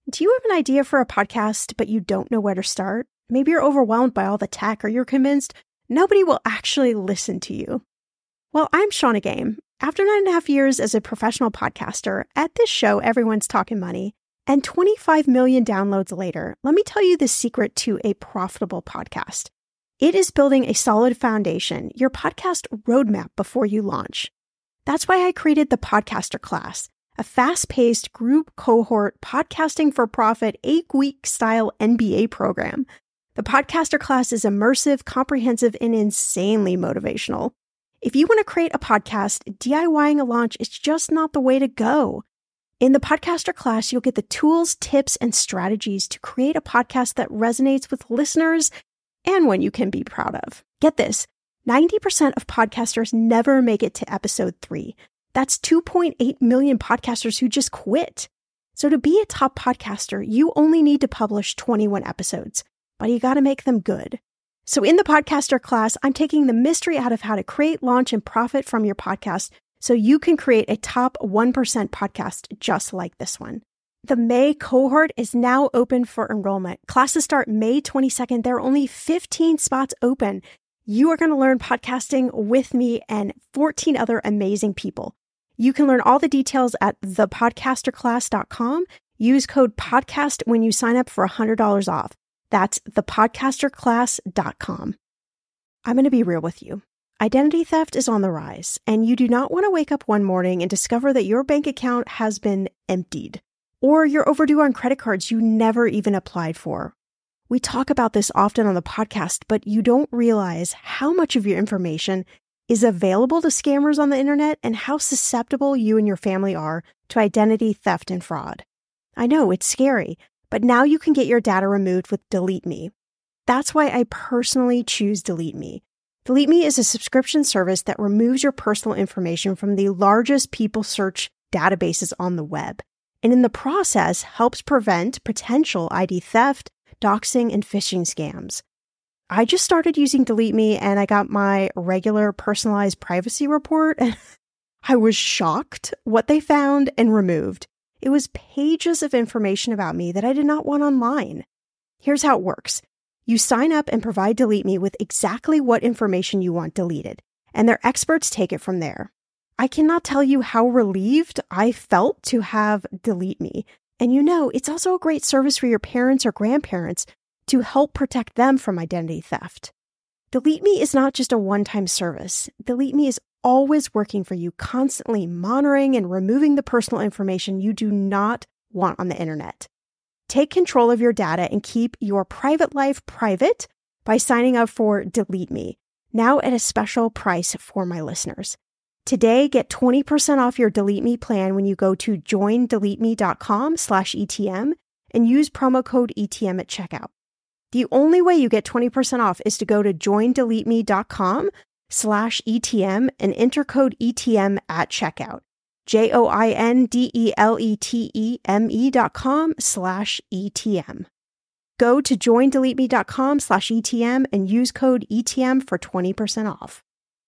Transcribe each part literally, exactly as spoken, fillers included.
Do you have an idea for a podcast, but you don't know where to start? Maybe you're overwhelmed by all the tech, or you're convinced nobody will actually listen to you. Well, I'm Shannah Game. After nine and a half years as a professional podcaster, at this show, everyone's talking money, and twenty-five million downloads later, let me tell you the secret to a profitable podcast. It is building a solid foundation, your podcast roadmap before you launch. That's why I created the Podcaster Class, a fast-paced group cohort podcasting for profit eight-week style M B A program. The Podcaster Class is immersive, comprehensive, and insanely motivational. If you want to create a podcast, DIYing a launch is just not the way to go. In the Podcaster Class, you'll get the tools, tips, and strategies to create a podcast that resonates with listeners and one you can be proud of. Get this, ninety percent of podcasters never make it to episode three. That's two point eight million podcasters who just quit. So to be a top podcaster, you only need to publish twenty-one episodes, but you got to make them good. So in the Podcaster Class, I'm taking the mystery out of how to create, launch, and profit from your podcast so you can create a top one percent podcast just like this one. The May cohort is now open for enrollment. Classes start May twenty-second. There are only fifteen spots open. You are going to learn podcasting with me and fourteen other amazing people. You can learn all the details at the podcaster class dot com. Use code PODCAST when you sign up for one hundred dollars off. That's the podcaster class dot com. I'm going to be real with you. Identity theft is on the rise, and you do not want to wake up one morning and discover that your bank account has been emptied, or you're overdue on credit cards you never even applied for. We talk about this often on the podcast, but you don't realize how much of your information is available to scammers on the internet and how susceptible you and your family are to identity theft and fraud. I know it's scary, but now you can get your data removed with Delete Me. That's why I personally choose Delete Me. Delete Me is a subscription service that removes your personal information from the largest people search databases on the web, and in the process helps prevent potential I D theft, doxing, and phishing scams. I just started using Delete Me and I got my regular personalized privacy report and I was shocked what they found and removed. It was pages of information about me that I did not want online. Here's how it works. You sign up and provide Delete Me with exactly what information you want deleted, and their experts take it from there. I cannot tell you how relieved I felt to have Delete Me. And you know, it's also a great service for your parents or grandparents to help protect them from identity theft. Delete Me is not just a one-time service. Delete Me is always working for you, constantly monitoring and removing the personal information you do not want on the internet. Take control of your data and keep your private life private by signing up for Delete Me, now at a special price for my listeners. Today, get twenty percent off your Delete Me plan when you go to join delete me dot com slash E T M and use promo code E T M at checkout. The only way you get twenty percent off is to go to join delete me dot com slash E T M and enter code E T M at checkout. J O I N D E L E T E M E dot com slash E T M. Go to join delete me dot com slash E T M and use code E T M for twenty percent off.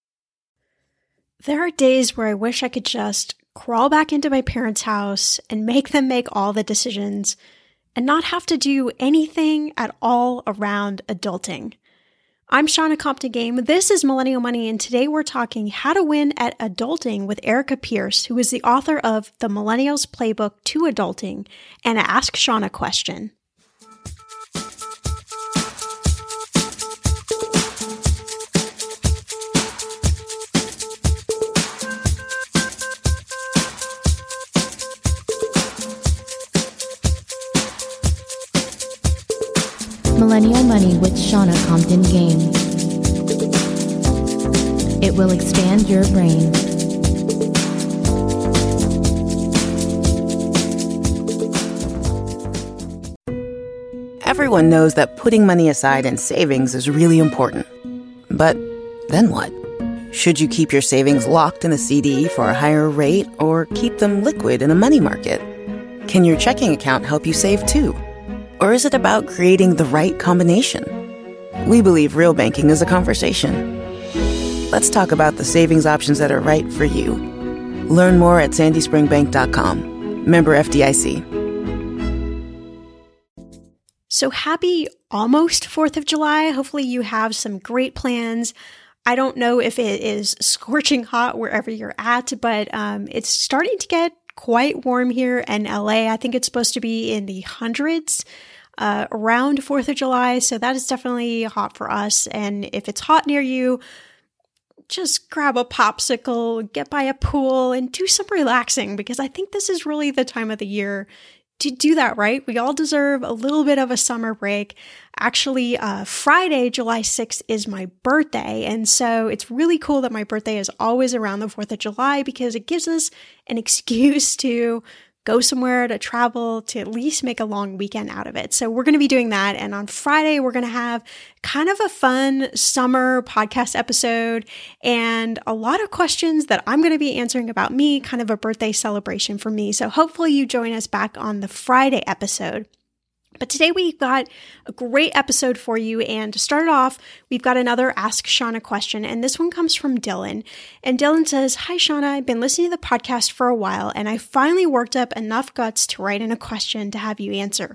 There are days where I wish I could just crawl back into my parents' house and make them make all the decisions and not have to do anything at all around adulting. I'm Shannah Compton Game. This is Millennial Money, and today we're talking how to win at adulting with Erica Pierce, who is the author of The Millennials Playbook to Adulting and Ask Shannah Question. Millennial Money with Shannah Compton Game. It will expand your brain. Everyone knows that putting money aside in savings is really important. But then what? Should you keep your savings locked in a C D for a higher rate or keep them liquid in a money market? Can your checking account help you save too? Or is it about creating the right combination? We believe real banking is a conversation. Let's talk about the savings options that are right for you. Learn more at sandy spring bank dot com. Member F D I C. So happy almost fourth of July. Hopefully you have some great plans. I don't know if it is scorching hot wherever you're at, but um, it's starting to get quite warm here in L A. I think it's supposed to be in the hundreds uh, around fourth of July. So that is definitely hot for us. And if it's hot near you, just grab a popsicle, get by a pool, and do some relaxing, because I think this is really the time of the year to do that, right? We all deserve a little bit of a summer break. Actually, uh, Friday, July sixth is my birthday. And so it's really cool that my birthday is always around the fourth of July, because it gives us an excuse to go somewhere, to travel, to at least make a long weekend out of it. So we're going to be doing that. And on Friday, we're going to have kind of a fun summer podcast episode and a lot of questions that I'm going to be answering about me, kind of a birthday celebration for me. So hopefully you join us back on the Friday episode. But today we've got a great episode for you. And to start off, we've got another Ask Shauna question. And this one comes from Dylan. And Dylan says, "Hi, Shauna. I've been listening to the podcast for a while, and I finally worked up enough guts to write in a question to have you answer.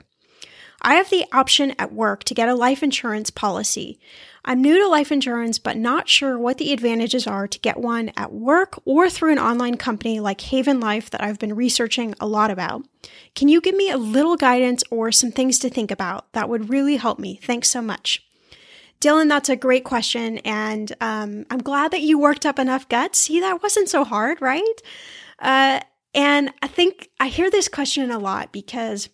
I have the option at work to get a life insurance policy. I'm new to life insurance, but not sure what the advantages are to get one at work or through an online company like Haven Life that I've been researching a lot about. Can you give me a little guidance or some things to think about? That would really help me. Thanks so much." Dylan, that's a great question. And um, I'm glad that you worked up enough guts. See, that wasn't so hard, right? Uh, and I think I hear this question a lot because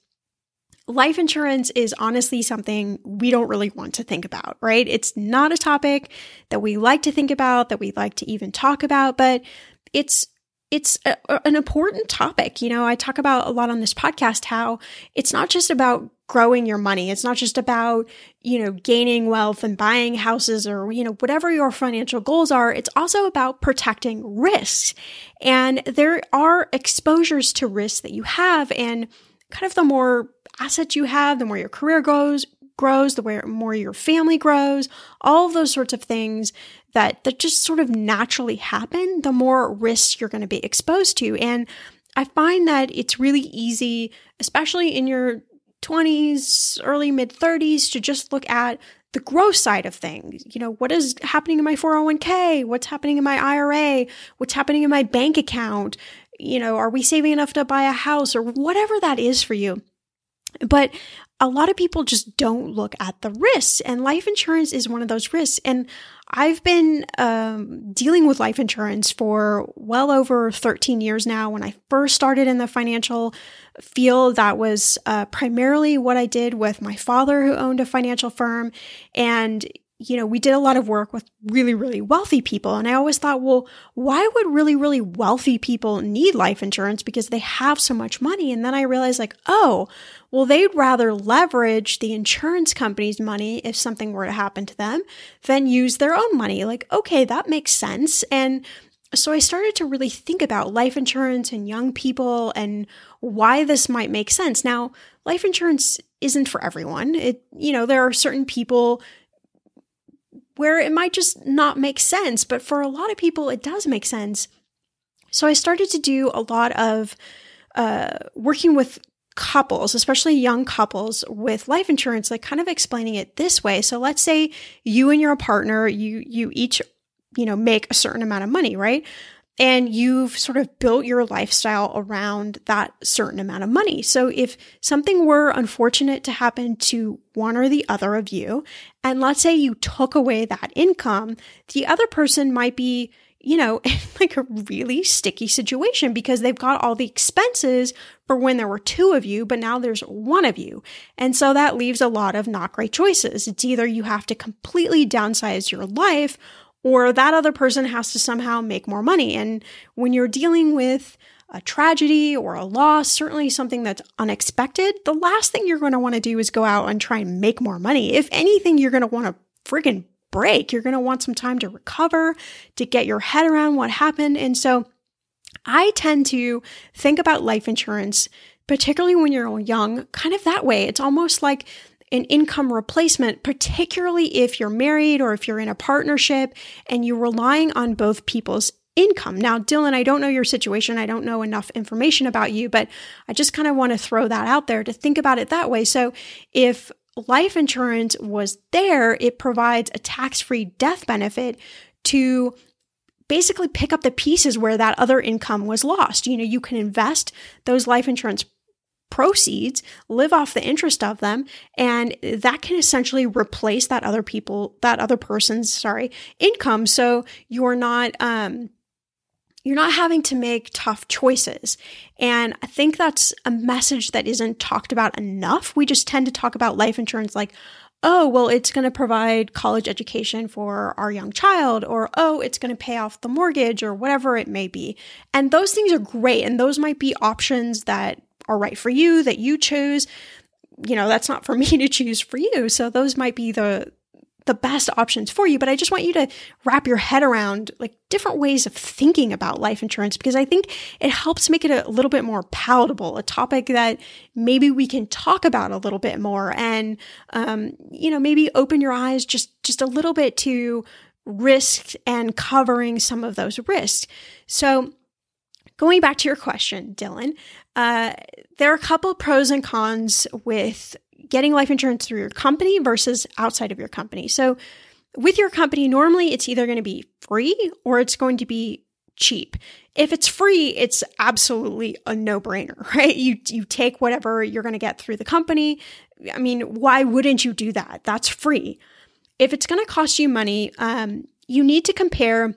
life insurance is honestly something we don't really want to think about, right? It's not a topic that we like to think about, that we like to even talk about, but it's it's a, an important topic. You know, I talk about a lot on this podcast how it's not just about growing your money. It's not just about, you know, gaining wealth and buying houses or, you know, whatever your financial goals are. It's also about protecting risks. And there are exposures to risks that you have, and kind of the more assets you have, the more your career grows, grows, the more your family grows, all of those sorts of things that, that just sort of naturally happen, the more risks you're going to be exposed to. And I find that it's really easy, especially in your twenties, early mid thirties, to just look at the growth side of things. You know, what is happening in my four oh one k? What's happening in my I R A? What's happening in my bank account? You know, are we saving enough to buy a house or whatever that is for you? But a lot of people just don't look at the risks, and life insurance is one of those risks. And I've been um, dealing with life insurance for well over thirteen years now. When I first started in the financial field, that was uh, primarily what I did with my father, who owned a financial firm. And you know, we did a lot of work with really, really wealthy people. And I always thought, well, why would really, really wealthy people need life insurance? Because they have so much money. And then I realized like, oh, well, they'd rather leverage the insurance company's money if something were to happen to them than use their own money. Like, okay, that makes sense. And so I started to really think about life insurance and young people and why this might make sense. Now, life insurance isn't for everyone. It, you know, there are certain people where it might just not make sense, but for a lot of people, it does make sense. So I started to do a lot of uh, working with couples, especially young couples with life insurance, like kind of explaining it this way. So let's say you and your partner, you you each, you know, make a certain amount of money, right? And you've sort of built your lifestyle around that certain amount of money. So if something were unfortunate to happen to one or the other of you, and let's say you took away that income, the other person might be, you know, in like a really sticky situation because they've got all the expenses for when there were two of you, but now there's one of you. And so that leaves a lot of not great choices. It's either you have to completely downsize your life, or that other person has to somehow make more money. And when you're dealing with a tragedy or a loss, certainly something that's unexpected, the last thing you're going to want to do is go out and try and make more money. If anything, you're going to want to friggin' break. You're going to want some time to recover, to get your head around what happened. And so I tend to think about life insurance, particularly when you're young, kind of that way. It's almost like an income replacement, particularly if you're married or if you're in a partnership and you're relying on both people's income. Now, Dylan, I don't know your situation. I don't know enough information about you, but I just kind of want to throw that out there to think about it that way. So if life insurance was there, it provides a tax-free death benefit to basically pick up the pieces where that other income was lost. You know, you can invest those life insurance proceeds, live off the interest of them, and that can essentially replace that other people, that other person's, sorry, income. So you're not, um, you're not having to make tough choices. And I think that's a message that isn't talked about enough. We just tend to talk about life insurance like, oh, well, it's going to provide college education for our young child, or, oh, it's going to pay off the mortgage, or whatever it may be. And those things are great. And those might be options that are right for you, that you chose. You know, that's not for me to choose for you. So those might be the the best options for you. But I just want you to wrap your head around like different ways of thinking about life insurance, because I think it helps make it a little bit more palatable, a topic that maybe we can talk about a little bit more, and, um, you know, maybe open your eyes just, just a little bit to risk and covering some of those risks. So going back to your question, Dylan, uh, there are a couple pros and cons with getting life insurance through your company versus outside of your company. So with your company, normally it's either going to be free or it's going to be cheap. If it's free, it's absolutely a no-brainer, right? You you take whatever you're going to get through the company. I mean, why wouldn't you do that? That's free. If it's going to cost you money, um, you need to compare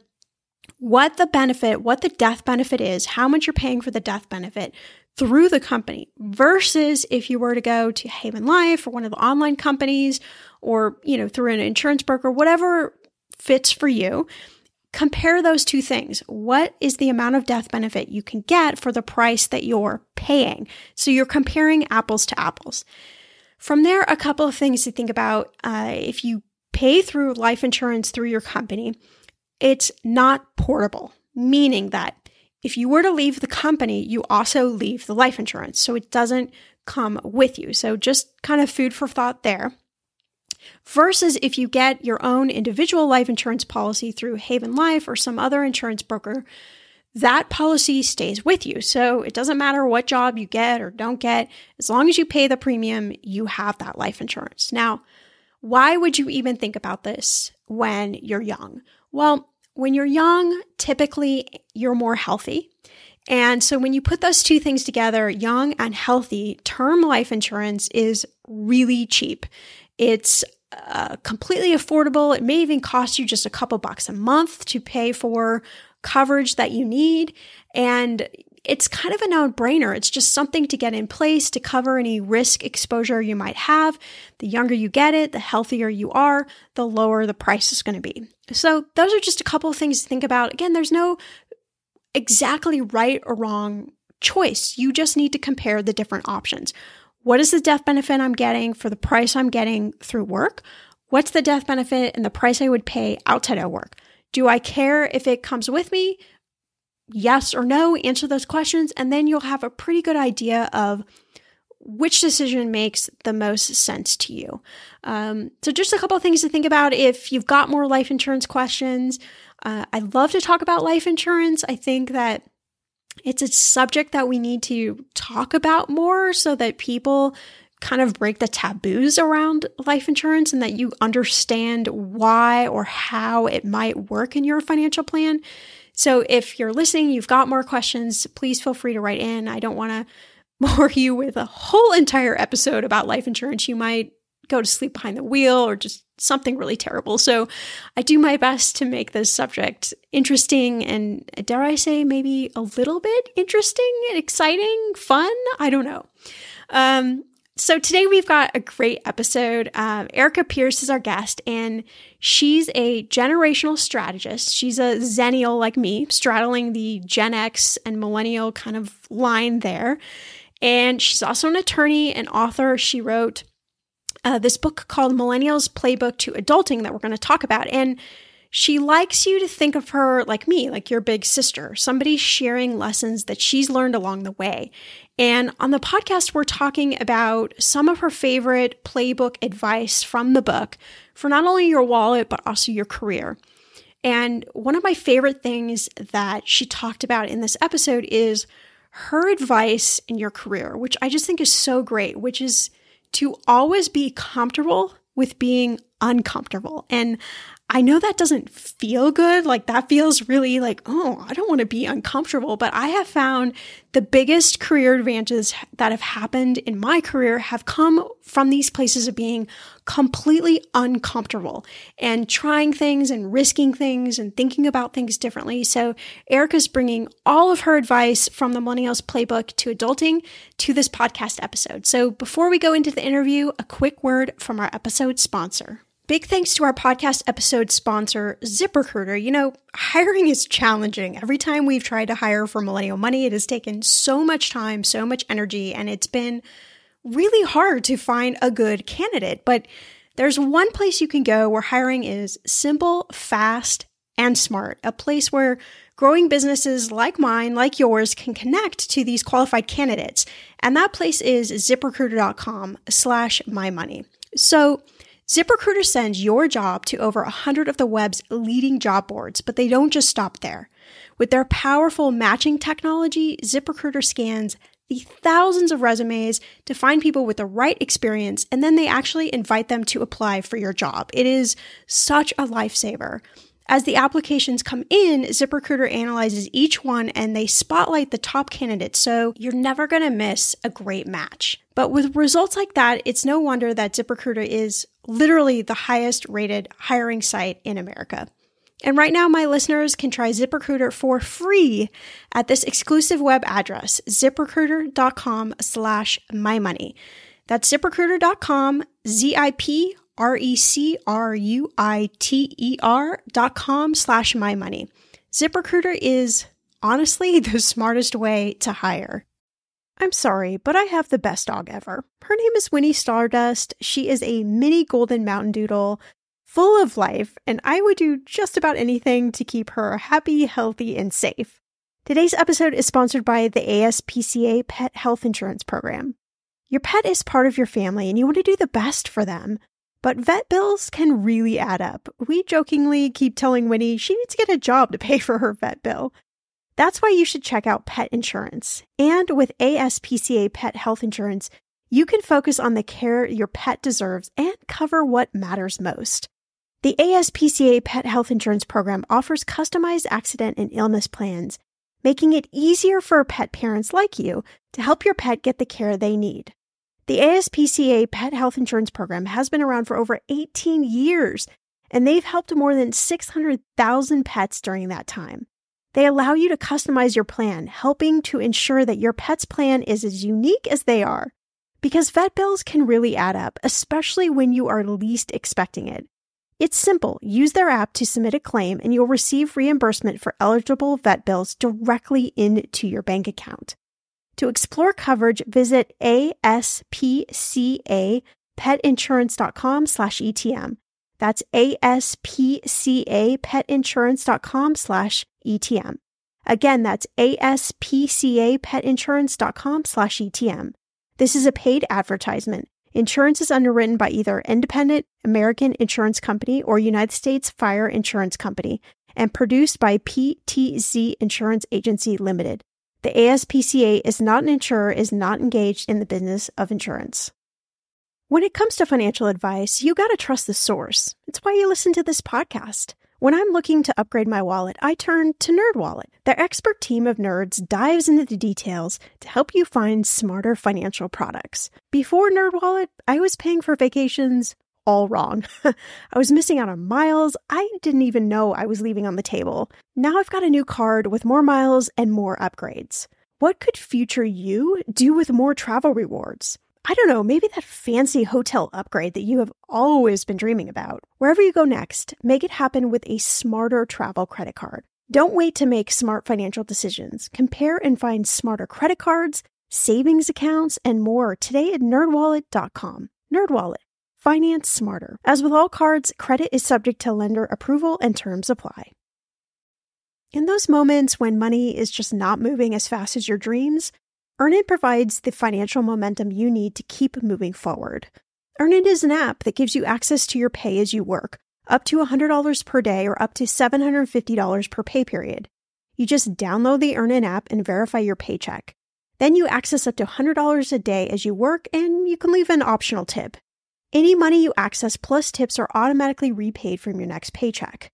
what the benefit, what the death benefit is, how much you're paying for the death benefit through the company versus if you were to go to Haven Life or one of the online companies, or, you know, through an insurance broker, whatever fits for you. Compare those two things. What is the amount of death benefit you can get for the price that you're paying? So you're comparing apples to apples. From there, a couple of things to think about. Uh, if you pay through life insurance through your company, it's not portable, meaning that if you were to leave the company, you also leave the life insurance. So it doesn't come with you. So just kind of food for thought there. Versus if you get your own individual life insurance policy through Haven Life or some other insurance broker, that policy stays with you. So it doesn't matter what job you get or don't get. As long as you pay the premium, you have that life insurance. Now, why would you even think about this when you're young? Well, when you're young, typically you're more healthy. And so when you put those two things together, young and healthy, term life insurance is really cheap. It's uh, completely affordable. It may even cost you just a couple bucks a month to pay for coverage that you need. And it's kind of a no-brainer. It's just something to get in place to cover any risk exposure you might have. The younger you get it, the healthier you are, the lower the price is going to be. So those are just a couple of things to think about. Again, there's no exactly right or wrong choice. You just need to compare the different options. What is the death benefit I'm getting for the price I'm getting through work? What's the death benefit and the price I would pay outside of work? Do I care if it comes with me? Yes or no, answer those questions, and then you'll have a pretty good idea of which decision makes the most sense to you. Um, so just a couple of things to think about if you've got more life insurance questions. Uh, I love to talk about life insurance. I think that it's a subject that we need to talk about more so that people kind of break the taboos around life insurance and that you understand why or how it might work in your financial plan. So if you're listening, you've got more questions, please feel free to write in. I don't want to bore you with a whole entire episode about life insurance. You might go to sleep behind the wheel or just something really terrible. So I do my best to make this subject interesting and, dare I say, maybe a little bit interesting and exciting, fun. I don't know. Um, So today we've got a great episode. Um, Erica Pierce is our guest, and she's a generational strategist. She's a Zennial like me, straddling the Gen X and Millennial kind of line there. And she's also an attorney and author. She wrote uh, this book called Millennials Playbook to Adulting that we're going to talk about. And she likes you to think of her like me, like your big sister, somebody sharing lessons that she's learned along the way. And on the podcast, we're talking about some of her favorite playbook advice from the book for not only your wallet, but also your career. And one of my favorite things that she talked about in this episode is her advice in your career, which I just think is so great, which is to always be comfortable with being uncomfortable. And I know that doesn't feel good. Like that feels really like, oh, I don't want to be uncomfortable. But I have found the biggest career advantages that have happened in my career have come from these places of being completely uncomfortable and trying things and risking things and thinking about things differently. So Erica's bringing all of her advice from the Millennials Playbook to adulting to this podcast episode. So before we go into the interview, a quick word from our episode sponsor. Big thanks to our podcast episode sponsor, ZipRecruiter. You know, hiring is challenging. Every time we've tried to hire for Millennial Money, it has taken so much time, so much energy, and it's been really hard to find a good candidate. But there's one place you can go where hiring is simple, fast, and smart. A place where growing businesses like mine, like yours, can connect to these qualified candidates. And that place is ZipRecruiter.com slash mymoney. So ZipRecruiter sends your job to over one hundred of the web's leading job boards, but they don't just stop there. With their powerful matching technology, ZipRecruiter scans the thousands of resumes to find people with the right experience, and then they actually invite them to apply for your job. It is such a lifesaver. As the applications come in, ZipRecruiter analyzes each one and they spotlight the top candidates, so you're never going to miss a great match. But with results like that, it's no wonder that ZipRecruiter is literally the highest rated hiring site in America. And right now, my listeners can try ZipRecruiter for free at this exclusive web address, ZipRecruiter.com slash mymoney. That's ZipRecruiter.com, Z I P R E C R U I T E R dot com slash mymoney. ZipRecruiter is honestly the smartest way to hire. I'm sorry, but I have the best dog ever. Her name is Winnie Stardust. She is a mini golden mountain doodle, full of life, and I would do just about anything to keep her happy, healthy, and safe. Today's episode is sponsored by the A S P C A Pet Health Insurance Program. Your pet is part of your family, and you want to do the best for them. But vet bills can really add up. We jokingly keep telling Winnie she needs to get a job to pay for her vet bill. That's why you should check out pet insurance. And with A S P C A Pet Health Insurance, you can focus on the care your pet deserves and cover what matters most. The A S P C A Pet Health Insurance Program offers customized accident and illness plans, making it easier for pet parents like you to help your pet get the care they need. The A S P C A Pet Health Insurance Program has been around for over eighteen years, and they've helped more than six hundred thousand pets during that time. They allow you to customize your plan, helping to ensure that your pet's plan is as unique as they are. Because vet bills can really add up, especially when you are least expecting it. It's simple. Use their app to submit a claim, and you'll receive reimbursement for eligible vet bills directly into your bank account. To explore coverage, visit aspcapetinsurance.com slash ETM. That's aspcapetinsurance.com slash ETM. Again, that's aspcapetinsurance.com slash ETM. This is a paid advertisement. Insurance is underwritten by either Independent American Insurance Company or United States Fire Insurance Company and produced by P T Z Insurance Agency Limited. The A S P C A is not an insurer, is not engaged in the business of insurance. When it comes to financial advice, you got to trust the source. It's why you listen to this podcast. When I'm looking to upgrade my wallet, I turn to NerdWallet. Their expert team of nerds dives into the details to help you find smarter financial products. Before NerdWallet, I was paying for vacations all wrong. I was missing out on miles I didn't even know I was leaving on the table. Now I've got a new card with more miles and more upgrades. What could future you do with more travel rewards? I don't know, maybe that fancy hotel upgrade that you have always been dreaming about. Wherever you go next, make it happen with a smarter travel credit card. Don't wait to make smart financial decisions. Compare and find smarter credit cards, savings accounts, and more today at nerd wallet dot com. NerdWallet. Finance smarter. As with all cards, credit is subject to lender approval and terms apply. In those moments when money is just not moving as fast as your dreams, Earnin provides the financial momentum you need to keep moving forward. Earnin is an app that gives you access to your pay as you work, up to one hundred dollars per day or up to seven hundred fifty dollars per pay period. You just download the Earnin app and verify your paycheck. Then you access up to one hundred dollars a day as you work, and you can leave an optional tip. Any money you access plus tips are automatically repaid from your next paycheck.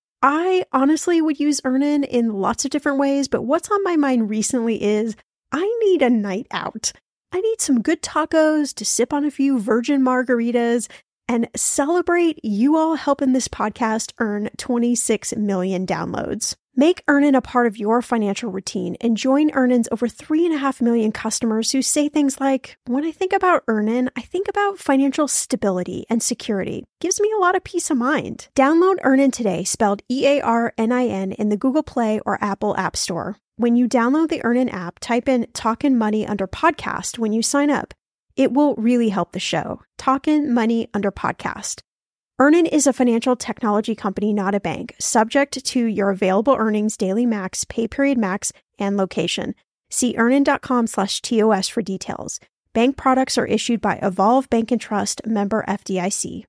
I honestly would use Earnin in lots of different ways, but what's on my mind recently is I need a night out. I need some good tacos to sip on a few virgin margaritas and celebrate you all helping this podcast earn twenty-six million downloads. Make Earnin a part of your financial routine and join Earnin's over three and a half million customers who say things like, when I think about Earnin, I think about financial stability and security. Gives me a lot of peace of mind. Download Earnin today, spelled E A R N I N, in the Google Play or Apple App Store. When you download the Earnin app, type in Talkin' Money under podcast when you sign up. It will really help the show. Talkin' Money under podcast. Earnin is a financial technology company, not a bank, subject to your available earnings, daily max, pay period max, and location. See earnin.com slash TOS for details. Bank products are issued by Evolve Bank and Trust, member F D I C.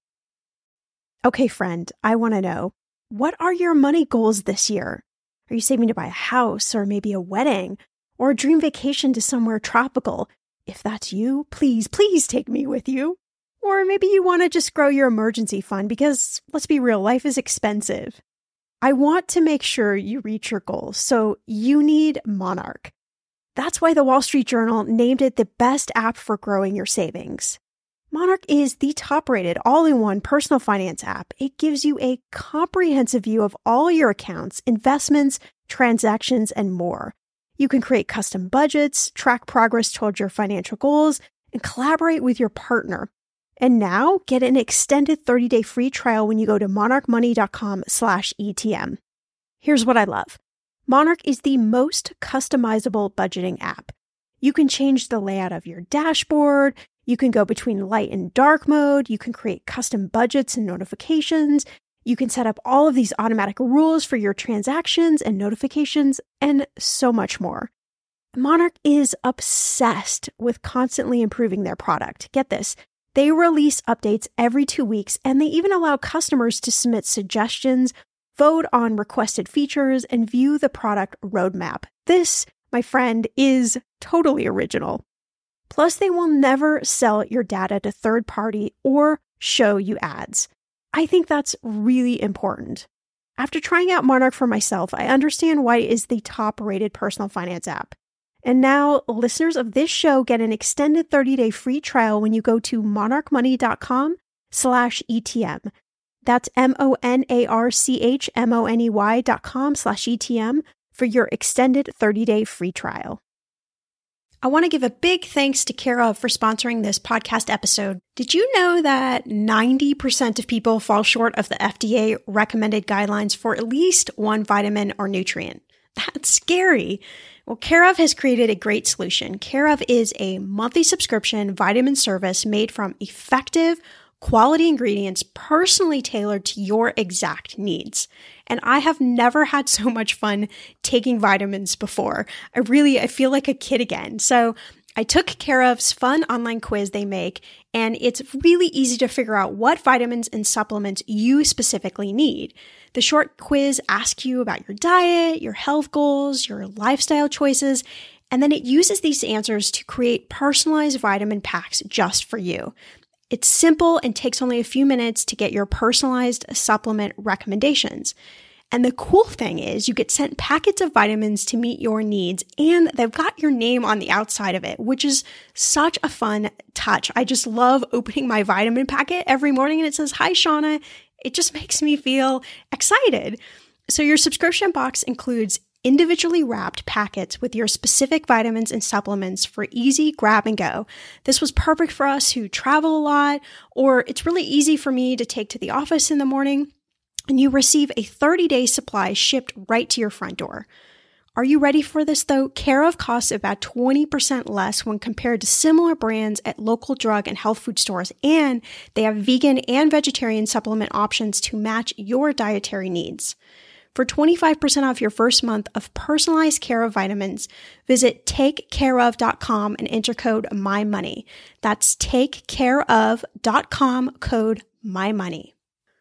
Okay, friend, I want to know, what are your money goals this year? Are you saving to buy a house or maybe a wedding or a dream vacation to somewhere tropical? If that's you, please, please take me with you. Or maybe you want to just grow your emergency fund because, let's be real, life is expensive. I want to make sure you reach your goals, so you need Monarch. That's why the Wall Street Journal named it the best app for growing your savings. Monarch is the top-rated all-in-one personal finance app. It gives you a comprehensive view of all your accounts, investments, transactions, and more. You can create custom budgets, track progress towards your financial goals, and collaborate with your partner. And now, get an extended thirty-day free trial when you go to monarchmoney.com slash ETM. Here's what I love. Monarch is the most customizable budgeting app. You can change the layout of your dashboard. You can go between light and dark mode. You can create custom budgets and notifications. You can set up all of these automatic rules for your transactions and notifications, and so much more. Monarch is obsessed with constantly improving their product. Get this. They release updates every two weeks, and they even allow customers to submit suggestions, vote on requested features, and view the product roadmap. This, my friend, is totally original. Plus, they will never sell your data to third party or show you ads. I think that's really important. After trying out Monarch for myself, I understand why it is the top-rated personal finance app. And now, listeners of this show get an extended thirty-day free trial when you go to monarchmoney.com slash ETM. That's M-O-N-A-R-C-H-M-O-N-E-Y dot com slash ETM for your extended thirty-day free trial. I want to give a big thanks to Care of for sponsoring this podcast episode. Did you know that ninety percent of people fall short of the F D A recommended guidelines for at least one vitamin or nutrient? That's scary. Well, Care of has created a great solution. Care of is a monthly subscription vitamin service made from effective, quality ingredients personally tailored to your exact needs. And I have never had so much fun taking vitamins before. I really, I feel like a kid again. So I took Care of's fun online quiz they make, and it's really easy to figure out what vitamins and supplements you specifically need. The short quiz asks you about your diet, your health goals, your lifestyle choices, and then it uses these answers to create personalized vitamin packs just for you. It's simple and takes only a few minutes to get your personalized supplement recommendations. And the cool thing is you get sent packets of vitamins to meet your needs, and they've got your name on the outside of it, which is such a fun touch. I just love opening my vitamin packet every morning and it says, "Hi, Shauna." It just makes me feel excited. So your subscription box includes individually wrapped packets with your specific vitamins and supplements for easy grab and go. This was perfect for us who travel a lot, or it's really easy for me to take to the office in the morning. And you receive a thirty-day supply shipped right to your front door. Are you ready for this though? Care of costs about twenty percent less when compared to similar brands at local drug and health food stores, and they have vegan and vegetarian supplement options to match your dietary needs. For twenty-five percent off your first month of personalized Care of vitamins, visit take care of dot com and enter code MyMoney. That's take care of dot com, code MyMoney.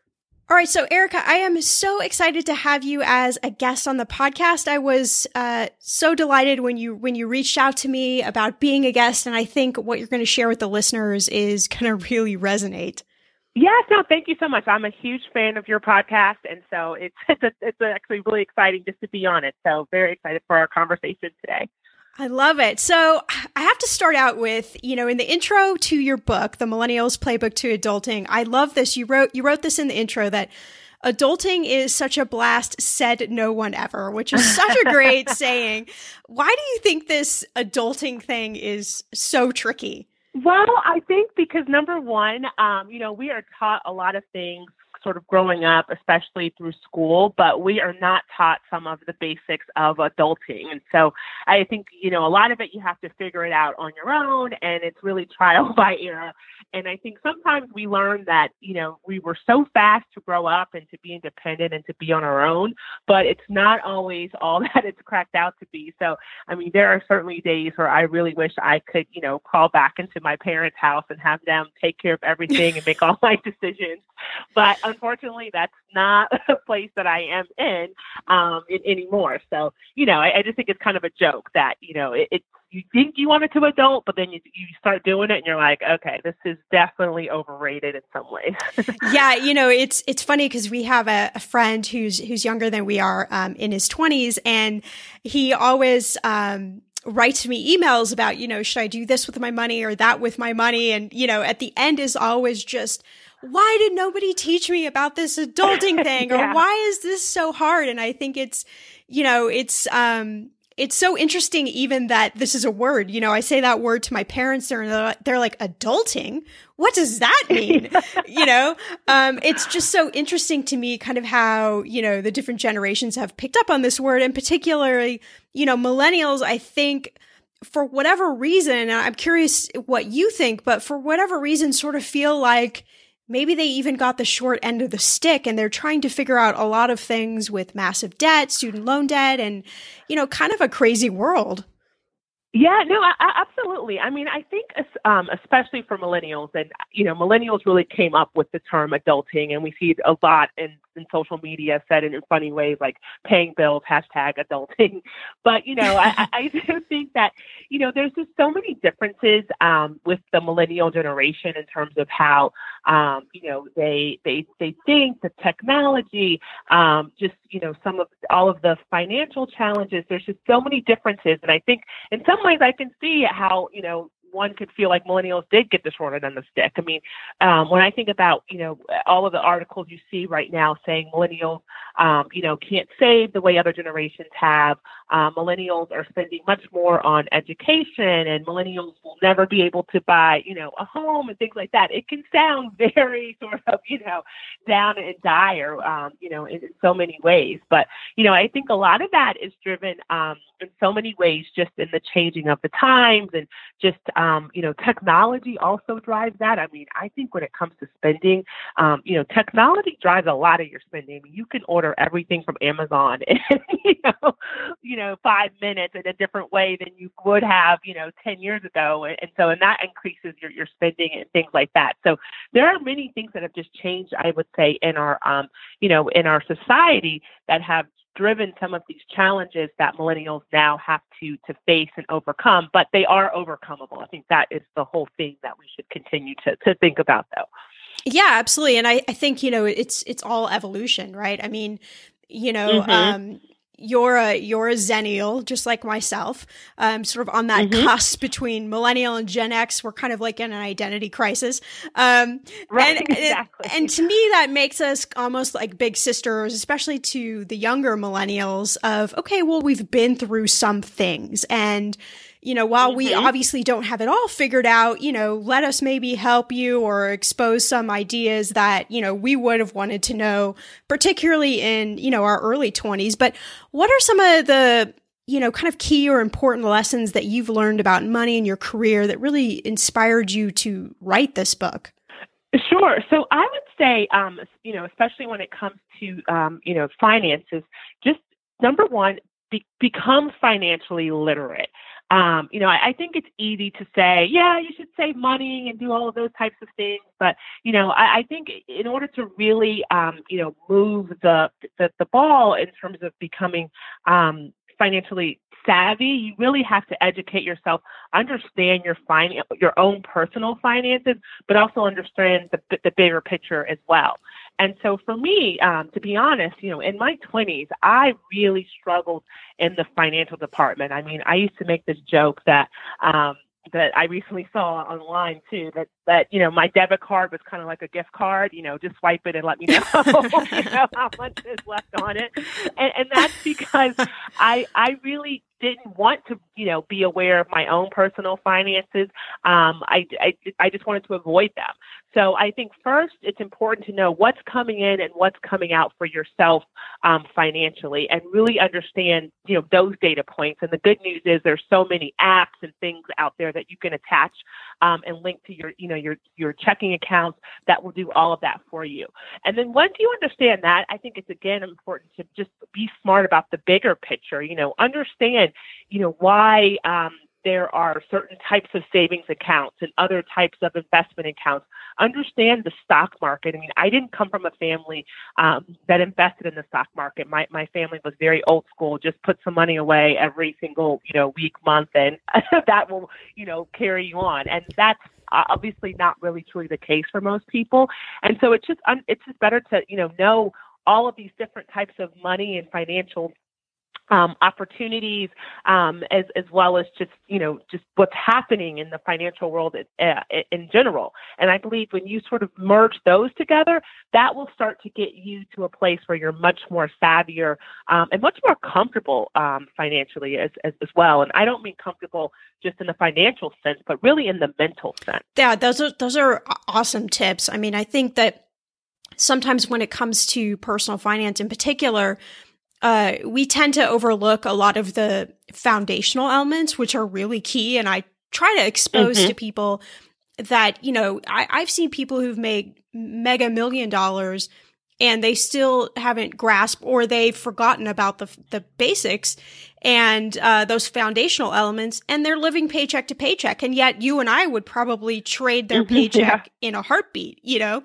All right. So Erica, I am so excited to have you as a guest on the podcast. I was uh, so delighted when you, when you reached out to me about being a guest. And I think what you're going to share with the listeners is going to really resonate. Yes, no, thank you so much. I'm a huge fan of your podcast. And so it's, it's, a, it's actually really exciting just to be on it. So very excited for our conversation today. I love it. So I have to start out with, you know, in the intro to your book, The Millennials Playbook to Adulting, I love this. You wrote, you wrote this in the intro that adulting is such a blast, said no one ever, which is such a great saying. Why do you think this adulting thing is so tricky? Well, I think because number one, um, you know, we are taught a lot of things sort of growing up, especially through school, but we are not taught some of the basics of adulting. And so I think, you know, a lot of it, you have to figure it out on your own, and it's really trial by error. And I think sometimes we learn that, you know, we were so fast to grow up and to be independent and to be on our own, but it's not always all that it's cracked out to be. So, I mean, there are certainly days where I really wish I could, you know, crawl back into my parents' house and have them take care of everything and make all my decisions. But unfortunately, that's not a place that I am in, um, in anymore. So, you know, I, I just think it's kind of a joke that, you know, it, it you think you want it to adult, but then you you start doing it and you're like, okay, this is definitely overrated in some ways. Yeah, you know, it's it's funny because we have a, a friend who's who's younger than we are, um, in his twenties, and he always um, writes me emails about, you know, should I do this with my money or that with my money? And, you know, at the end is always just, why did nobody teach me about this adulting thing? Yeah. Or why is this so hard? And I think it's, you know, it's, um, it's so interesting even that this is a word. You know, I say that word to my parents, they're, they're like, adulting? What does that mean? You know, um, it's just so interesting to me kind of how, you know, the different generations have picked up on this word, and particularly, you know, millennials, I think, for whatever reason, and I'm curious what you think, but for whatever reason, sort of feel like maybe they even got the short end of the stick, and they're trying to figure out a lot of things with massive debt, student loan debt, and, you know, kind of a crazy world. Yeah, no, I, I, absolutely. I mean, I think um, especially for millennials, and, you know, millennials really came up with the term adulting, and we see it a lot in, in social media said in funny ways like paying bills, hashtag adulting. But, you know, I, I do think that, you know, there's just so many differences um, with the millennial generation in terms of how, um, you know, they, they, they think, the technology, um, just, you know, some of all of the financial challenges. There's just so many differences. And I think in some ways I can see how, you know, one could feel like millennials did get the short end of the stick. I mean, um, when I think about, you know, all of the articles you see right now saying millennials, um, you know, can't save the way other generations have, uh, millennials are spending much more on education, and millennials will never be able to buy, you know, a home and things like that. It can sound very sort of, you know, down and dire, um, you know, in, in so many ways. But, you know, I think a lot of that is driven um, in so many ways just in the changing of the times, and just, um, you know, technology also drives that. I mean, I think when it comes to spending, um, you know, technology drives a lot of your spending. I mean, you can order everything from Amazon in, you know, you know, five minutes in a different way than you would have, you know, ten years ago. And, and so, and that increases your, your spending and things like that. So there are many things that have just changed, I would say, in our, um, you know, in our society that have driven some of these challenges that millennials now have to to face and overcome, but they are overcomable. I think that is the whole thing that we should continue to to think about, though. Yeah, absolutely. And I, I think, you know, it's it's all evolution, right? I mean, you know, mm-hmm. um, you're a you're a Zennial, just like myself, um, sort of on that mm-hmm. cusp between millennial and Gen X. We're kind of like in an identity crisis. Um, right, and, exactly. And, and to me, that makes us almost like big sisters, especially to the younger millennials of, okay, well, we've been through some things. And, you know, while mm-hmm. we obviously don't have it all figured out, you know, let us maybe help you or expose some ideas that, you know, we would have wanted to know, particularly in, you know, our early twenties. But what are some of the, you know, kind of key or important lessons that you've learned about money in your career that really inspired you to write this book? Sure. So I would say, um, you know, especially when it comes to, um, you know, finances, just number one, be- become financially literate. um, you know, I, I think it's easy to say, yeah, you should save money and do all of those types of things. But, you know, I, I think in order to really, um, you know, move the, the, the ball in terms of becoming um, financially savvy, you really have to educate yourself, understand your fin- your own personal finances, but also understand the, the bigger picture as well. And so for me, um, to be honest, you know, in my twenties, I really struggled in the financial department. I mean, I used to make this joke that um, that I recently saw online too, that, that, you know, my debit card was kind of like a gift card, you know, just swipe it and let me know, you know how much is left on it. And, and that's because I, I really didn't want to, you know, be aware of my own personal finances. Um, I, I, I just wanted to avoid them. So I think first it's important to know what's coming in and what's coming out for yourself um, financially, and really understand, you know, those data points. And the good news is there's so many apps and things out there that you can attach um, and link to your, you know, your, your checking accounts that will do all of that for you. And then once you understand that, I think it's again important to just be smart about the bigger picture, you know, understand, you know, why um, there are certain types of savings accounts and other types of investment accounts. Understand the stock market. I mean, I didn't come from a family um, that invested in the stock market. My my family was very old school. Just put some money away every single, you know, week, month, and that will, you know, carry you on. And that's obviously not really truly the case for most people. And so it's just it's just better to, you know, know all of these different types of money and financial Um, opportunities, um, as as well as just, you know, just what's happening in the financial world uh, in general. And I believe when you sort of merge those together, that will start to get you to a place where you're much more savvier um, and much more comfortable um, financially as, as as well. And I don't mean comfortable just in the financial sense, but really in the mental sense. Yeah, those are those are awesome tips. I mean, I think that sometimes when it comes to personal finance in particular, Uh, we tend to overlook a lot of the foundational elements, which are really key. And I try to expose mm-hmm. to people that, you know, I, I've seen people who've made mega million dollars and they still haven't grasped, or they've forgotten about the the basics and uh, those foundational elements, and they're living paycheck to paycheck. And yet you and I would probably trade their mm-hmm, paycheck yeah. in a heartbeat, you know?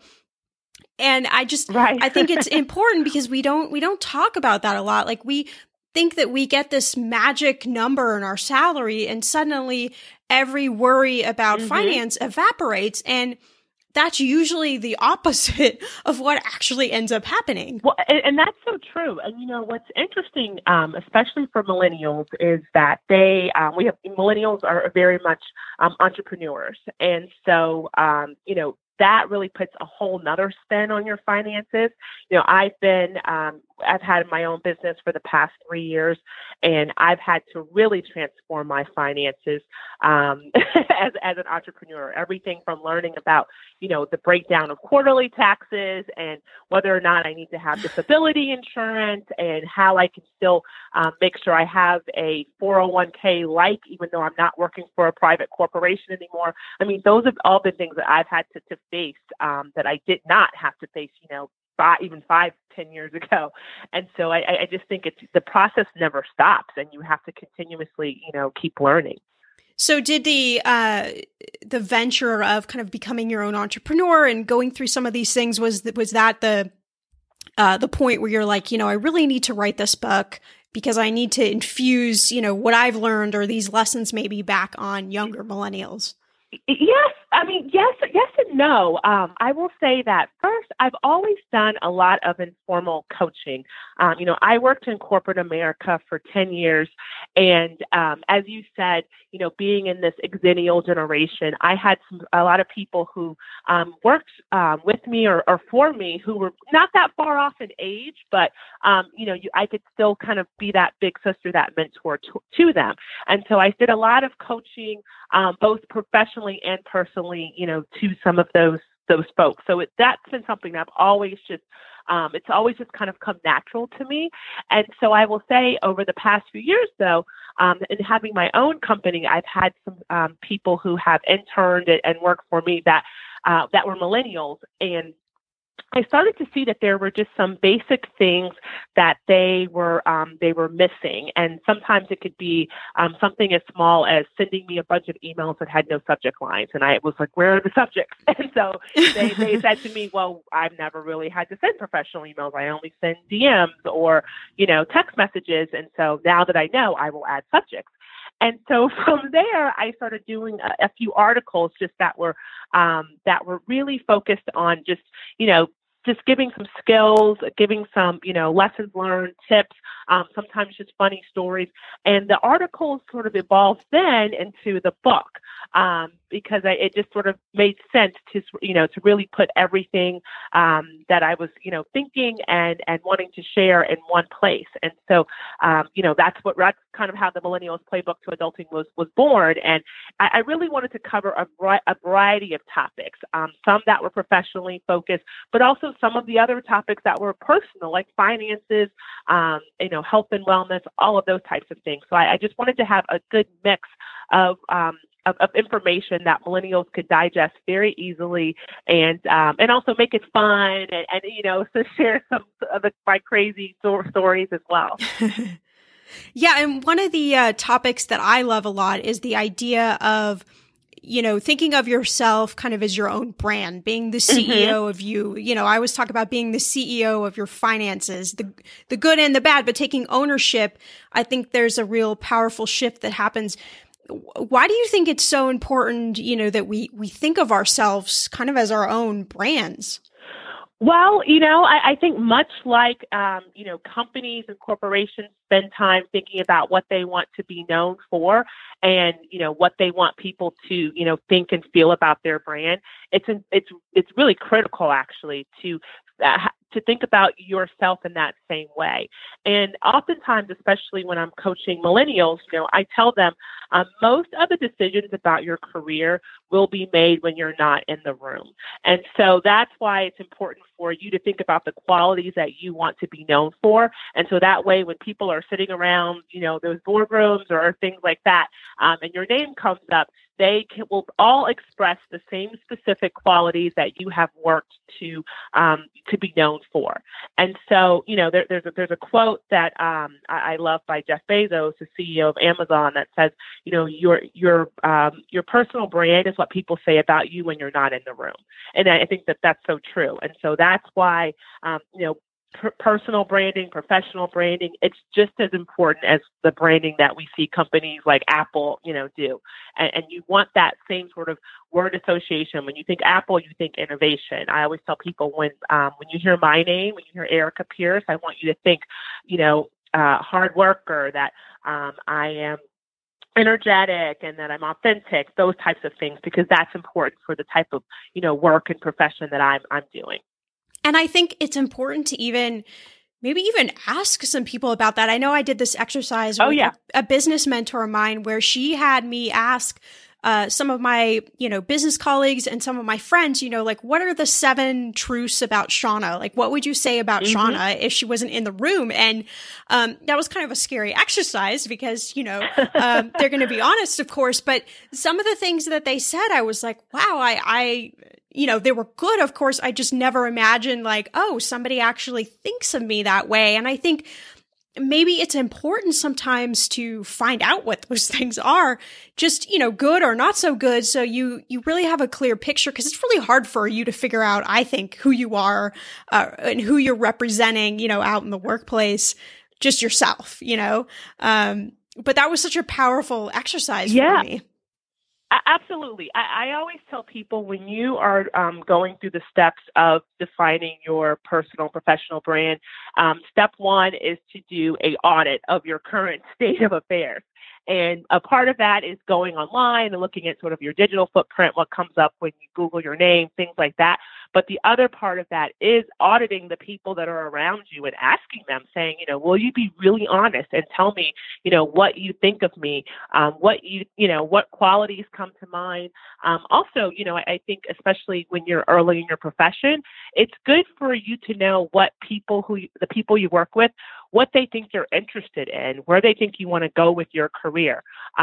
And I just, right. I think it's important because we don't, we don't talk about that a lot. Like we think that we get this magic number in our salary and suddenly every worry about mm-hmm. finance evaporates. And that's usually the opposite of what actually ends up happening. Well, and, and that's so true. And, you know, what's interesting, um, especially for millennials, is that they, um, we have, millennials are very much um, entrepreneurs. And so, um, you know, that really puts a whole nother spin on your finances. You know, I've been, um, I've had my own business for the past three years, and I've had to really transform my finances um, as as an entrepreneur. Everything from learning about, you know, the breakdown of quarterly taxes and whether or not I need to have disability insurance, and how I can still um, make sure I have a four oh one k like, even though I'm not working for a private corporation anymore. I mean, those have all been things that I've had to, to face um, that I did not have to face, you know, five, even five, ten years ago. And so I, I just think it's, the process never stops, and you have to continuously, you know, keep learning. So did the uh, the venture of kind of becoming your own entrepreneur and going through some of these things, was was that the uh, the point where you're like, you know, I really need to write this book because I need to infuse, you know, what I've learned or these lessons maybe back on younger millennials? Yes. I mean, yes, yes and no. Um, I will say that first, I've always done a lot of informal coaching. Um, you know, I worked in corporate America for ten years. And um, as you said, you know, being in this exennial generation, I had some, a lot of people who um, worked um, with me or, or for me who were not that far off in age, but, um, you know, you, I could still kind of be that big sister, that mentor to, to them. And so I did a lot of coaching, um, both professionally and personally, you know, to some of those those folks. So it, that's been something that I've always just, um, it's always just kind of come natural to me. And so I will say over the past few years, though, um, in having my own company, I've had some um, people who have interned and worked for me that uh, that were millennials. And I started to see that there were just some basic things that they were um, they were missing, and sometimes it could be um, something as small as sending me a bunch of emails that had no subject lines, and I was like, "Where are the subjects?" And so they, they said to me, "Well, I've never really had to send professional emails. I only send D Ms or you know text messages, and so now that I know, I will add subjects." And so from there, I started doing a, a few articles just that were um, that were really focused on just you know. just giving some skills, giving some, you know, lessons learned, tips, um, sometimes just funny stories. And the articles sort of evolved then into the book um, because I, it just sort of made sense to, you know, to really put everything um, that I was, you know, thinking and, and wanting to share in one place. And so, um, you know, that's what, that's kind of how the Millennials Playbook to Adulting was, was born. And I, I really wanted to cover a, a variety of topics, um, some that were professionally focused, but also some of the other topics that were personal, like finances, um, you know, health and wellness, all of those types of things. So I, I just wanted to have a good mix of, um, of, of information that millennials could digest very easily, and um, and also make it fun, and, and you know, to share some of the, my crazy sto- stories as well. Yeah, and one of the uh, topics that I love a lot is the idea of, you know, thinking of yourself kind of as your own brand, being the C E O mm-hmm. of you. You know, I always talk about being the C E O of your finances, the the good and the bad, but taking ownership. I think there's a real powerful shift that happens. Why do you think it's so important, you know, that we we think of ourselves kind of as our own brands? Well, you know, I, I think much like, um, you know, companies and corporations spend time thinking about what they want to be known for and, you know, what they want people to, you know, think and feel about their brand. It's, it's, it's really critical, actually, to uh, to think about yourself in that same way. And oftentimes, especially when I'm coaching millennials, you know, I tell them um, most of the decisions about your career will be made when you're not in the room. And so that's why it's important for you to think about the qualities that you want to be known for. And so that way, when people are sitting around, you know, those boardrooms or things like that, um, and your name comes up, they can, will all express the same specific qualities that you have worked to um, to be known for. And so, you know, there, there's a, there's a quote that um, I, I love by Jeff Bezos, the C E O of Amazon, that says, you know, your your um, your personal brand is what people say about you when you're not in the room. And I think that that's so true. And so that's why, um, you know, Per- personal branding, professional branding, it's just as important as the branding that we see companies like Apple, you know, do. And, and you want that same sort of word association. When you think Apple, you think innovation. I always tell people when um, when you hear my name, when you hear Erica Pierce, I want you to think, you know, uh, hard worker, that um, I am energetic and that I'm authentic, those types of things, because that's important for the type of, you know, work and profession that I'm I'm doing. And I think it's important to even maybe even ask some people about that. I know I did this exercise oh, with yeah. a, a business mentor of mine where she had me ask uh, some of my, you know, business colleagues and some of my friends, you know, like, what are the seven truths about Shauna? Like, what would you say about mm-hmm. Shauna if she wasn't in the room? And um, that was kind of a scary exercise because, you know, um, they're going to be honest, of course. But some of the things that they said, I was like, wow, I, I you know, they were good. Of course, I just never imagined like, oh, somebody actually thinks of me that way. And I think maybe it's important sometimes to find out what those things are, just, you know, good or not so good. So you, you really have a clear picture, because it's really hard for you to figure out, I think, who you are uh, and who you're representing, you know, out in the workplace, just yourself, you know. Um, but that was such a powerful exercise yeah. for me. Absolutely. I, I always tell people when you are um, going through the steps of defining your personal professional brand, um, step one is to do an audit of your current state of affairs. And a part of that is going online and looking at sort of your digital footprint, what comes up when you Google your name, things like that. But the other part of that is auditing the people that are around you and asking them, saying, you know, will you be really honest and tell me, you know, what you think of me, um, what you, you know, what qualities come to mind. Um, also, you know, I, I think especially when you're early in your profession, it's good for you to know what people who, the people you work with, what they think you're interested in, where they think you want to go with your career. Um,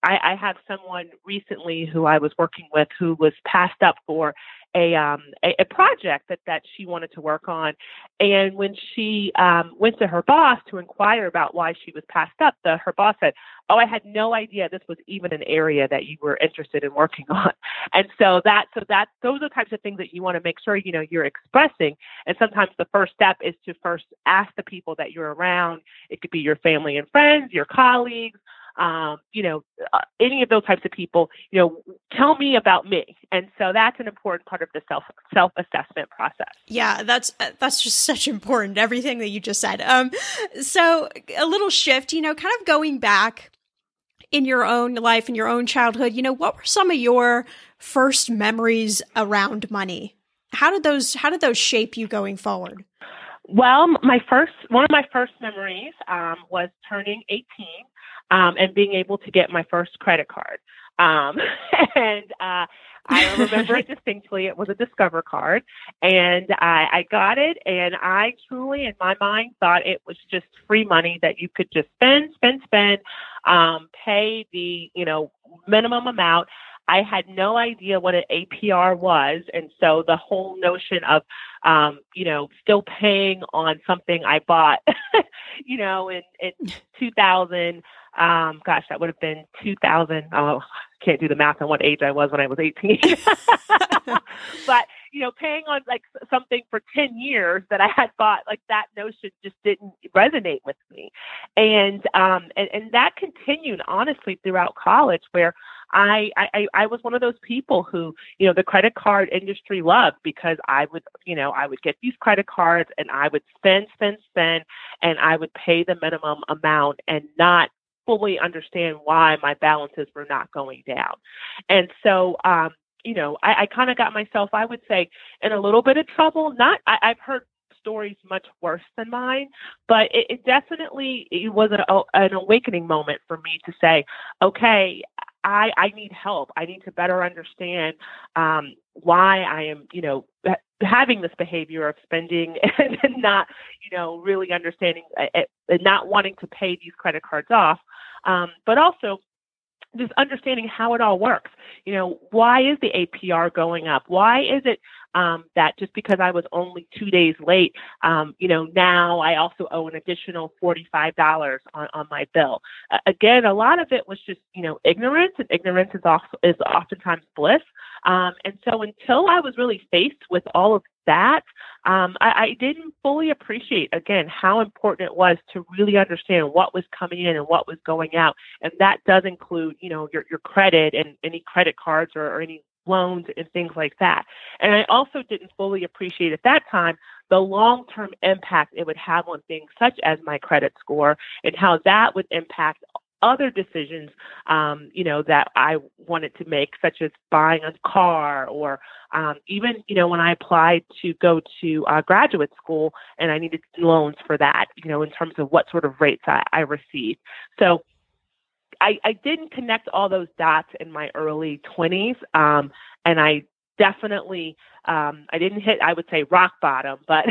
I, I have someone recently who I was working with who was passed up for a um, a, a project that, that she wanted to work on. And when she um, went to her boss to inquire about why she was passed up, the, her boss said, "Oh, I had no idea this was even an area that you were interested in working on." And so that, so that, those are the types of things that you want to make sure, you know, you're expressing. And sometimes the first step is to first ask the people that you're around. It could be your family and friends, your colleagues, um, you know, uh, any of those types of people, you know, tell me about me. And so that's an important part of the self, self-assessment process. Yeah, that's, that's just such important, everything that you just said. Um, so a little shift, you know, kind of going back in your own life, in your own childhood, you know, what were some of your first memories around money? How did those, how did those shape you going forward? Well, my first, one of my first memories um, was turning eighteen um, and being able to get my first credit card. Um, and uh, I remember it distinctly. It was a Discover card, and I, I got it, and I truly, in my mind, thought it was just free money that you could just spend, spend, spend, um, pay the, you know, minimum amount. I had no idea what an A P R was. And so the whole notion of, um, you know, still paying on something I bought, you know, in, in two thousand, um, gosh, that would have been two thousand. Oh, I can't do the math on what age I was when I was eighteen. But, you know, paying on like something for ten years that I had bought, like that notion just didn't resonate with me. And, um, and, and that continued honestly throughout college, where I, I, I was one of those people who, you know, the credit card industry loved, because I would, you know, I would get these credit cards and I would spend, spend, spend, and I would pay the minimum amount and not fully understand why my balances were not going down. And so, um, you know, I, I kind of got myself, I would say, in a little bit of trouble. Not, I, I've heard stories much worse than mine, but it, it definitely, it was an, an awakening moment for me to say, okay, I, I need help. I need to better understand um, why I am, you know, having this behavior of spending and, and not, you know, really understanding uh, and not wanting to pay these credit cards off, um, but also just understanding how it all works. You know, why is the A P R going up? Why is it um, that just because I was only two days late, um, you know, now I also owe an additional forty-five dollars on, on my bill? Uh, again, a lot of it was just, you know, ignorance, and ignorance is also is oftentimes bliss. Um, and so until I was really faced with all of that, um, I, I didn't fully appreciate, again, how important it was to really understand what was coming in and what was going out. And that does include, you know, your, your credit and any credit cards or, or any loans and things like that. And I also didn't fully appreciate at that time the long-term impact it would have on things such as my credit score and how that would impact other decisions, um, you know, that I wanted to make, such as buying a car, or um, even, you know, when I applied to go to uh, graduate school and I needed loans for that, you know, in terms of what sort of rates I, I received. So I, I didn't connect all those dots in my early twenties, um, and I definitely, um, I didn't hit, I would say, rock bottom, but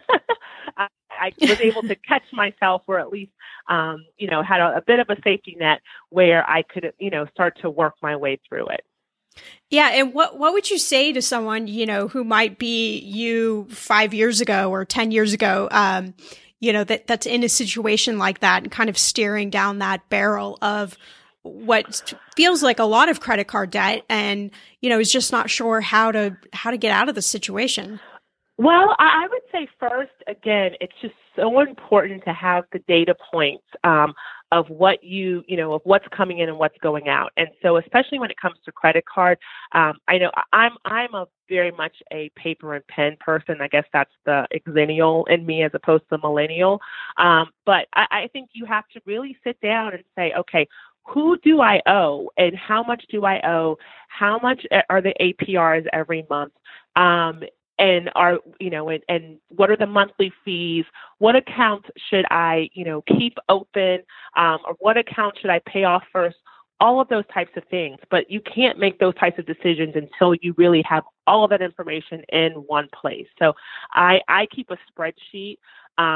I, I was able to catch myself, or at least, um, you know, had a, a bit of a safety net where I could, you know, start to work my way through it. Yeah. And what, what would you say to someone, you know, who might be you five years ago or ten years ago, um, you know, that that's in a situation like that and kind of staring down that barrel of what feels like a lot of credit card debt, and, you know, is just not sure how to, how to get out of the situation? Well, I would say first, again, it's just so important to have the data points um, of what you, you know, of what's coming in and what's going out. And so, especially when it comes to credit card, um, I know I'm I'm a very much a paper and pen person. I guess that's the exennial in me as opposed to millennial. Um, but I, I think you have to really sit down and say, okay, who do I owe and how much do I owe? How much are the A P Rs every month? Um, And are, you know, and, and what are the monthly fees? What accounts should I, you know, keep open? Um, or what account should I pay off first? All of those types of things. But you can't make those types of decisions until you really have all of that information in one place. So I, I keep a spreadsheet um,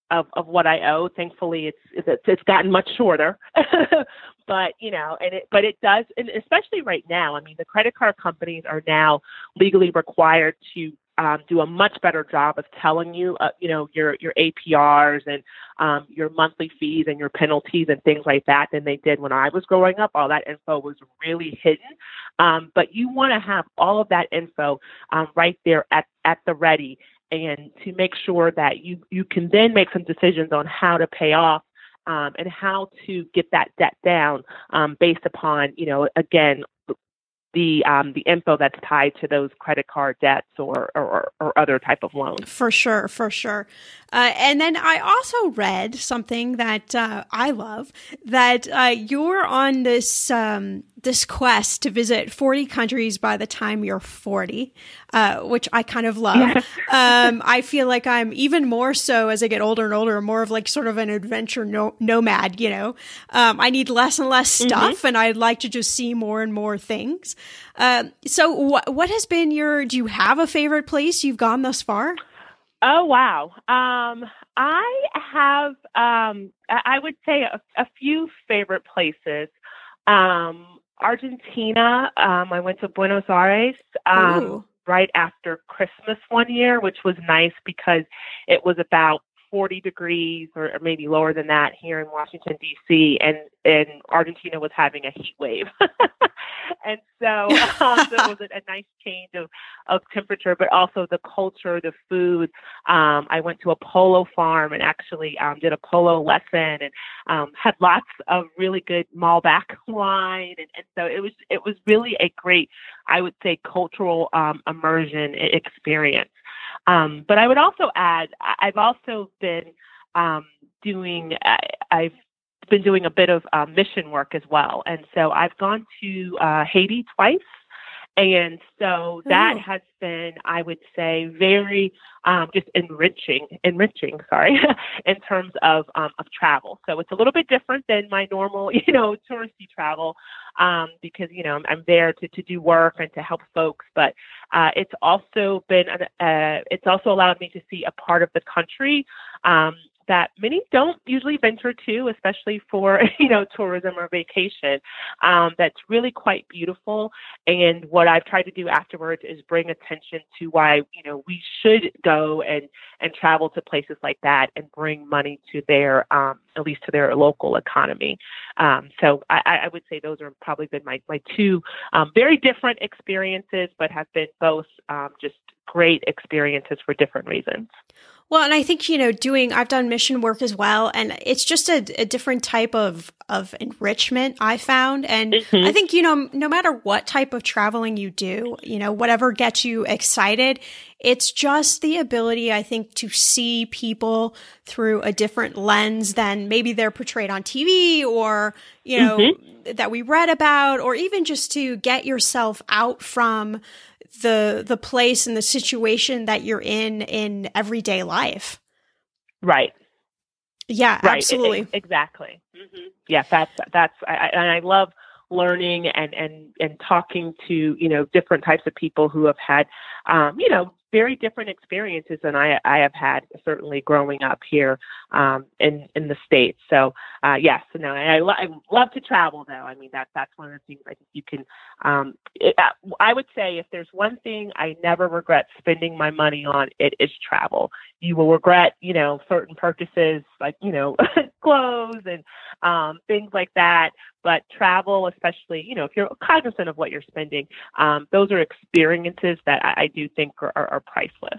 of, of what I owe. Thankfully, it's it's, it's gotten much shorter. But, you know, and it, but it does, and especially right now, I mean, the credit card companies are now legally required to um, do a much better job of telling you, uh, you know, your, your A P Rs and um, your monthly fees and your penalties and things like that than they did when I was growing up. All that info was really hidden. Um, but you want to have all of that info um, right there at, at the ready, and to make sure that you, you can then make some decisions on how to pay off Um, and how to get that debt down um, based upon, you know, again, the um, the info that's tied to those credit card debts or or, or other type of loans. For sure, for sure. Uh, and then I also read something that uh, I love, that uh, you're on this um, this quest to visit forty countries by the time you're forty, uh, which I kind of love. Yeah. um, I feel like I'm even more so as I get older and older, more of like sort of an adventure no- nomad, you know. Um, I need less and less stuff, mm-hmm. and I'd like to just see more and more things. Uh, so what what has been your, do you have a favorite place you've gone thus far? Oh, wow. Um, I have, um, I would say a, a few favorite places. Um, Argentina, um, I went to Buenos Aires um, right after Christmas one year, which was nice because it was about forty degrees or, or maybe lower than that here in Washington, D C, and, and Argentina was having a heat wave. And so, um, so it was a, a nice change of, of temperature, but also the culture, the food. Um, I went to a polo farm and actually um, did a polo lesson, and um, had lots of really good Malbec wine. And, and so it was it was really a great, I would say, cultural um, immersion experience. Um, but I would also add, I've also been um, doing, I, I've been doing a bit of uh, mission work as well. And so I've gone to uh, Haiti twice. And so that Ooh. has been, I would say, very um, just enriching, enriching, sorry, in terms of um, of travel. So it's a little bit different than my normal, you know, touristy travel um, because, you know, I'm, I'm there to, to do work and to help folks. But uh, it's also been, uh, it's also allowed me to see a part of the country um, that many don't usually venture to, especially for, you know, tourism or vacation. Um, that's really quite beautiful. And what I've tried to do afterwards is bring attention to why, you know, we should go and, and travel to places like that and bring money to their, um, at least to their local economy. Um, so I, I would say those are probably been my, my two um, very different experiences, but have been both um, just great experiences for different reasons. Well, and I think, you know, doing, I've done mission work as well, and it's just a, a different type of, of enrichment I found. And mm-hmm. I think, you know, no matter what type of traveling you do, you know, whatever gets you excited, it's just the ability, I think, to see people through a different lens than maybe they're portrayed on T V or, you know, mm-hmm. that we read about, or even just to get yourself out from the the place and the situation that you're in in everyday life. Right. Yeah, right. absolutely. It, it, exactly. Mm-hmm. Yeah, that's, that's, I, and I love learning and, and, and talking to, you know, different types of people who have had, um, you know, very different experiences than I, I have had, certainly growing up here um, in in the States. So uh, yes, no, I, lo- I love to travel, though. I mean, that that's one of the things I think you can. Um, it, I would say if there's one thing I never regret spending my money on, it is travel. You will regret, you know, certain purchases like, you know, clothes and um, things like that. But travel, especially, you know, if you're cognizant of what you're spending, um, those are experiences that I, I do think are, are, are priceless.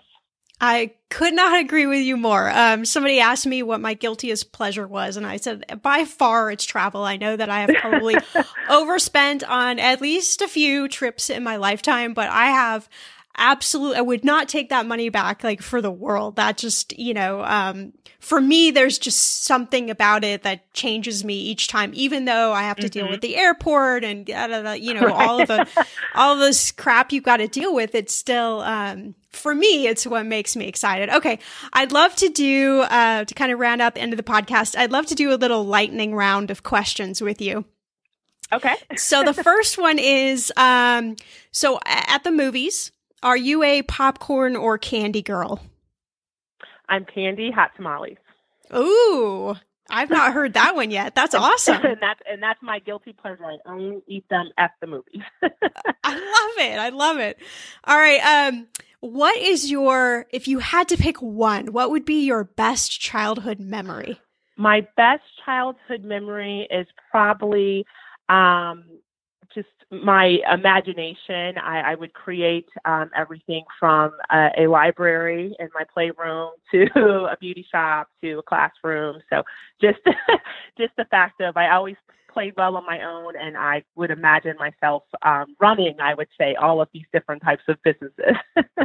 I could not agree with you more. Um, somebody asked me what my guiltiest pleasure was, and I said, by far, it's travel. I know that I have probably overspent on at least a few trips in my lifetime, but I have absolutely, I would not take that money back, like, for the world. That just, you know, um, for me, there's just something about it that changes me each time, even though I have to mm-hmm. deal with the airport and, uh, you know, all of the, all of this crap you've got to deal with. It's still, um, for me, it's what makes me excited. Okay. I'd love to do, uh, to kind of round out the end of the podcast, I'd love to do a little lightning round of questions with you. Okay. So the first one is, um, so at the movies, are you a popcorn or candy girl? I'm candy, hot tamales. Ooh, I've not heard that one yet. That's awesome. and that's and that's my guilty pleasure. I only eat them at the movies. I love it. I love it. All right. Um, what is your, if you had to pick one, what would be your best childhood memory? My best childhood memory is probably um, just my imagination. I, I would create um, everything from a, a library in my playroom to a beauty shop to a classroom. So just just the fact of I always played well on my own, and I would imagine myself um, running, I would say, all of these different types of businesses.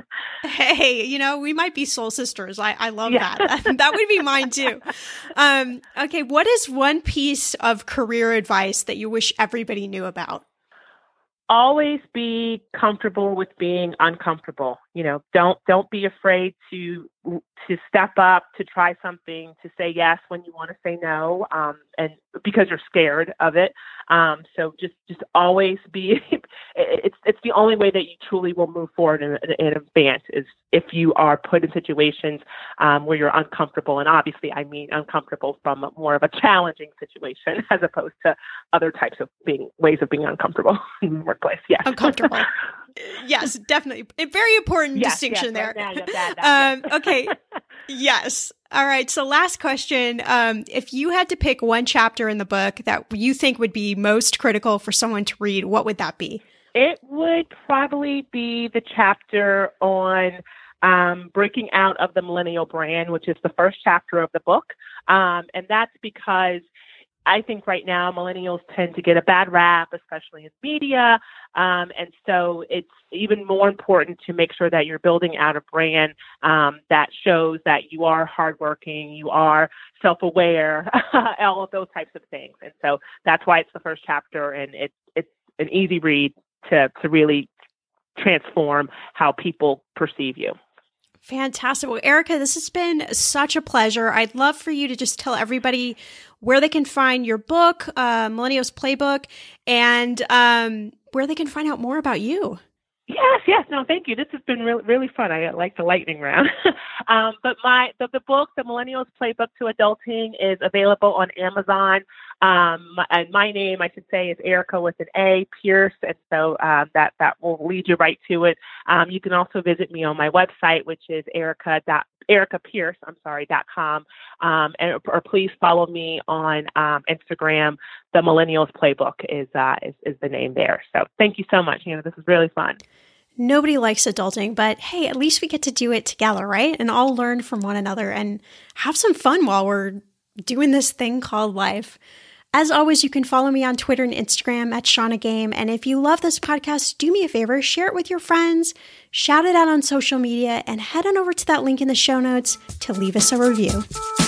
Hey, you know, we might be soul sisters. I, I love Yeah. that. that. That would be mine too. Um, okay, what is one piece of career advice that you wish everybody knew about? Always be comfortable with being uncomfortable. You know, don't don't be afraid to to step up, to try something, to say yes when you want to say no, um, and because you're scared of it. Um, so just just always be. It's it's the only way that you truly will move forward in, in advance is if you are put in situations um, where you're uncomfortable, and obviously I mean uncomfortable from a, more of a challenging situation as opposed to other types of being ways of being uncomfortable in the workplace. Yes, uncomfortable. Yes, definitely. A very important yes, distinction yes, there. Right now, that, that, um, yes. Okay. Yes. All right. So last question. Um, if you had to pick one chapter in the book that you think would be most critical for someone to read, what would that be? It would probably be the chapter on um, breaking out of the millennial brand, which is the first chapter of the book. Um, and that's because I think right now millennials tend to get a bad rap, especially in media. Um, and so it's even more important to make sure that you're building out a brand um, that shows that you are hardworking, you are self-aware, all of those types of things. And so that's why it's the first chapter, and it's it's an easy read to to really transform how people perceive you. Fantastic. Well, Erica, this has been such a pleasure. I'd love for you to just tell everybody where they can find your book, uh, Millennials Playbook, and um, where they can find out more about you. Yes, yes. No, thank you. This has been really, really fun. I like the lightning round. um, but my the, the book, The Millennials Playbook to Adulting, is available on Amazon. Um, my, and my name, I should say, is Erica with an A, Pierce, and so uh, that that will lead you right to it. Um, you can also visit me on my website, which is Erica dot Erica Pierce, I'm sorry, dot com, um, and or please follow me on um, Instagram. The Millennials Playbook is uh, is is the name there. So thank you so much. You know, this is really fun. Nobody likes adulting, but hey, at least we get to do it together, right? And all learn from one another and have some fun while we're doing this thing called life. As always, you can follow me on Twitter and Instagram at Shauna Game. And if you love this podcast, do me a favor, share it with your friends, shout it out on social media, and head on over to that link in the show notes to leave us a review.